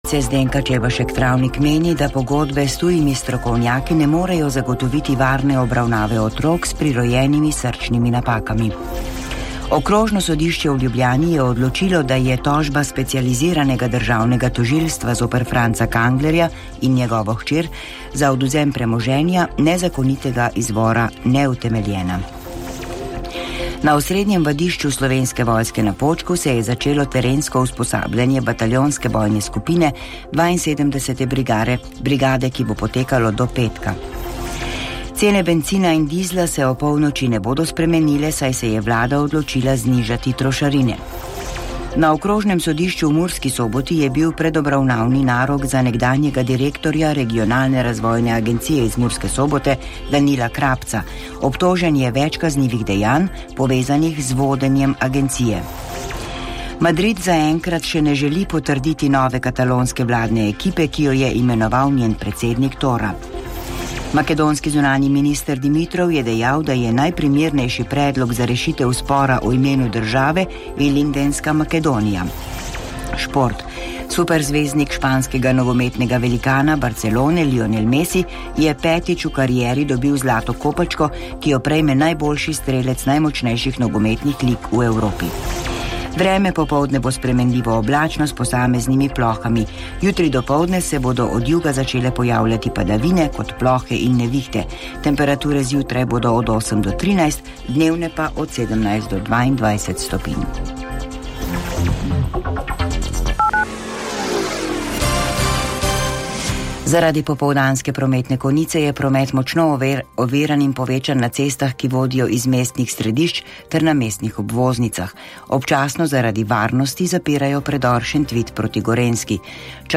ministrice Zdenka Čebašek-Travnik meni, da pogodbe s tujimi strokovnjaki ne morejo zagotoviti varne obravnave otrok s prirojenimi srčnimi napakami. Okrožno sodišče v Ljubljani je odločilo, da je tožba specializiranega državnega tožilstva zoper Franca Kanglerja in njegovo hčer za odvzem premoženja nezakonitega izvora neutemeljena. Na osrednjem vadišču Slovenske vojske na Počku se je začelo terensko usposabljanje bataljonske bojne skupine 72. brigade, ki bo potekalo do petka. Cene bencina in dizla se o polnoči ne bodo spremenile, saj se je vlada odločila znižati trošarine. Na okrožnem sodišču v Murski Soboti je bil predobravnavni narok za nekdanjega direktorja regionalne razvojne agencije iz Murske Sobote Danila Krapca. Obtožen je več kaznivih dejanj, povezanih z vodenjem agencije. Madrid zaenkrat še ne želi potrditi nove katalonske vladne ekipe, ki jo je imenoval njen predsednik Tora. Makedonski zunanji minister Dimitrov je dejal, da je najprimernejši predlog za rešitev spora o imenu države Ilindenska Makedonija. Šport. Superzvezdnik španskega nogometnega velikana Barcelone Lionel Messi je 5. v karieri dobil zlato kopačko, ki jo prejme najboljši strelec najmočnejših nogometnih lig v Evropi. Vreme popoldne bo spremenljivo oblačno s posameznimi plohami. Jutri dopoldne se bodo od juga začele pojavljati padavine kot plohe in nevihte. Temperature zjutraj bodo od 8 do 13, dnevne pa od 17 do 22 stopinj. Zaradi popoldanske prometne konice je promet močno oviran in povečan na cestah, ki vodijo iz mestnih središč ter na mestnih obvoznicah. Občasno zaradi varnosti zapirajo predor Šentvid proti Gorenjski.